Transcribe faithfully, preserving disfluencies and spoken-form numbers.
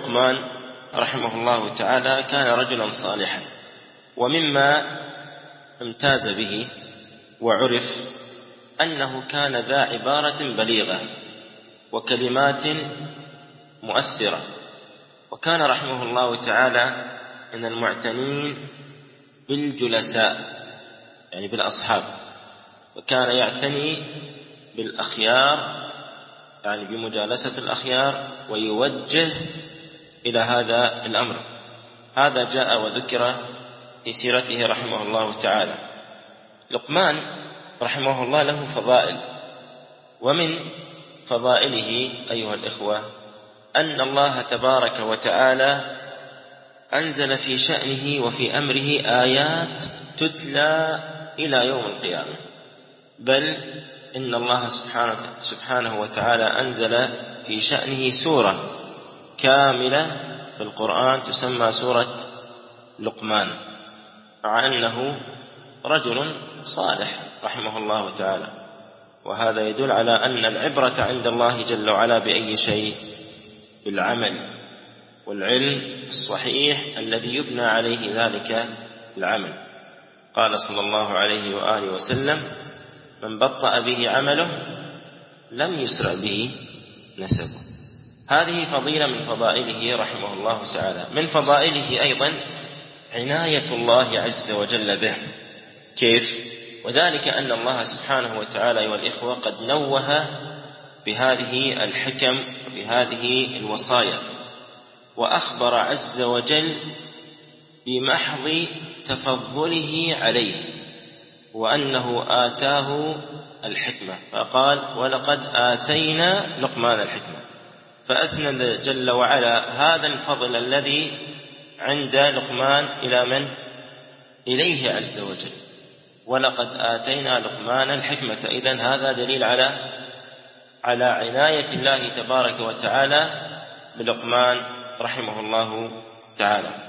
لقمان رحمه الله تعالى كان رجلا صالحا، ومما امتاز به وعرف أنه كان ذا عبارة بليغة وكلمات مؤثرة، وكان رحمه الله تعالى من المعتنين بالجلساء يعني بالأصحاب، وكان يعتني بالأخيار يعني بمجالسة الأخيار ويوجه إلى هذا الأمر. هذا جاء وذكر في سيرته رحمه الله تعالى. لقمان رحمه الله له فضائل، ومن فضائله أيها الإخوة أن الله تبارك وتعالى أنزل في شأنه وفي أمره آيات تتلى إلى يوم القيامة، بل إن الله سبحانه, سبحانه وتعالى أنزل في شأنه سورة كاملة في القرآن تسمى سورة لقمان، مع أنه رجل صالح رحمه الله تعالى. وهذا يدل على أن العبرة عند الله جل وعلا بأي شيء؟ بالعمل والعلم الصحيح الذي يبنى عليه ذلك العمل. قال صلى الله عليه وآله وسلم: من بطأ به عمله لم يسرع به نسبه. هذه فضيلة من فضائله رحمه الله تعالى. من فضائله أيضا عناية الله عز وجل به. كيف؟ وذلك أن الله سبحانه وتعالى والإخوة قد نوه بهذه الحكم وبهذه الوصايا، وأخبر عز وجل بمحض تفضله عليه وأنه آتاه الحكمة، فقال: ولقد آتينا لقمان الحكمة. فأسند جل وعلا هذا الفضل الذي عند لقمان إلى من؟ إليه عز وجل. ولقد آتينا لقمان الحكمة. إذن هذا دليل على على عناية الله تبارك وتعالى بلقمان رحمه الله تعالى.